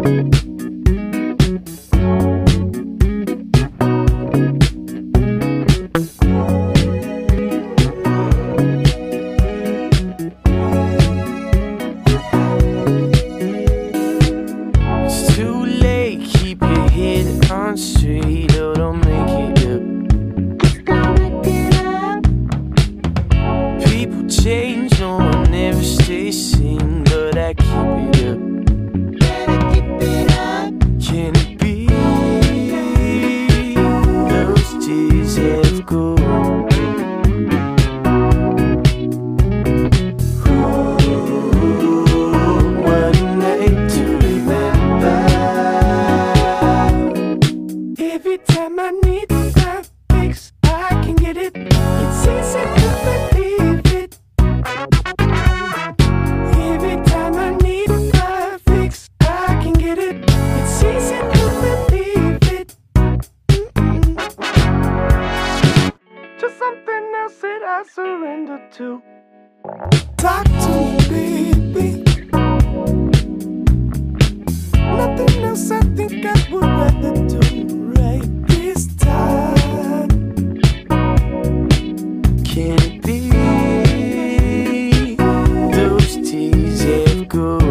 Straight, oh, don't make it up. It's gonna get up. People change, no one ever stays sane, but I keep it up. Better keep it up. Can it be those days have gone? What a night to remember. Every time I need a fix, I can get it. It's easy to believe it. Every time I need a fix, I can get it. It's easy to believe it. Just something else that I surrender to. Talk to me, baby. Nothing else I think I would rather do right this time. Can it be those days have gone?